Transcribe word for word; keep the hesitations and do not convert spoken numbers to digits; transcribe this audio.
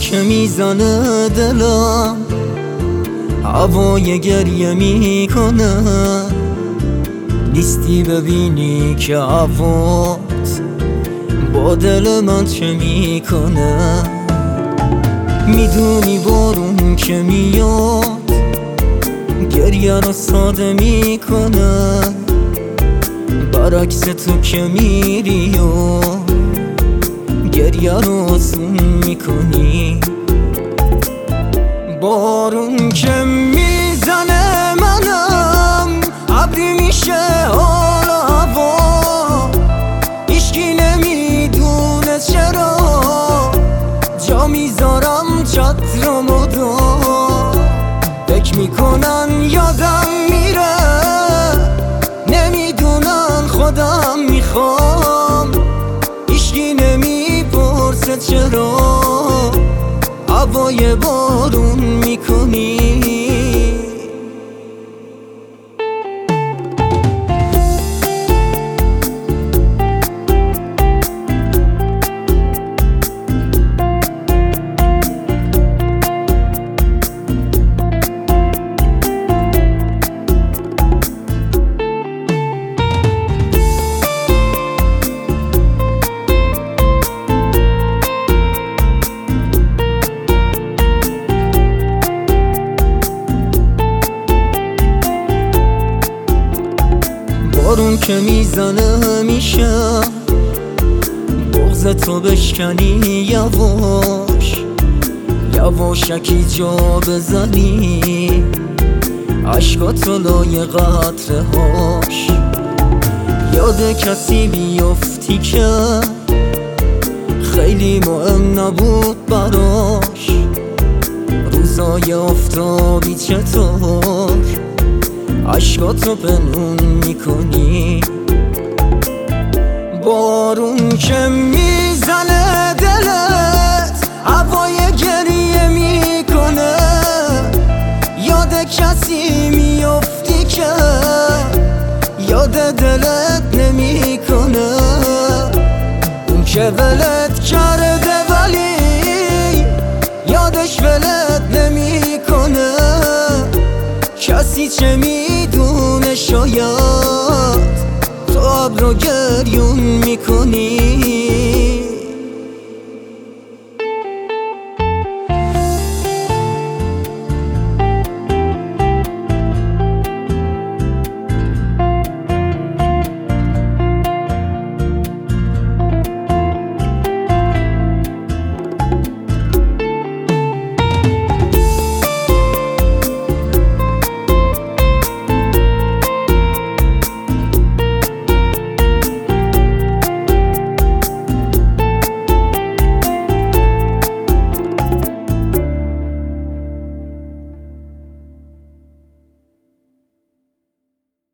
که میزنه دلم هوای گریه میکنه، نیستی ببینی که هوات با دل من چه میکنه. میدونی بارون که میاد گریه رو ساده میکنه، برعکس تو که میری و گریه رو آسون میکنی. بارون که میزنه منم ابری میشه حال هوا، هیچکی نمیدونه چرا جا میذارم چترم و دار. فکر میکنن یادم میره، نمیدونن خودم میخوام، هیچکی نمیپرسه چرا هوای بارون میکنی. بارون که میزنه میشه بغض تو بشکنی، یواش یواشکی جا بزنی، عشقاتو لای قطره هاش. یاد کسی بیفتی که خیلی مهم نبود براش، روزای آفتابی چطور عشقاتو پنهون میکنی. بارون که میزنه دلت هوای گریه میکنه، یاد کسی میفتی که یاد دلت نمیکنه. اون که ولت کرده ولی یادش ولت نمیکنه، کسی چه میدونه شاید تو ابرو گریون میکنی.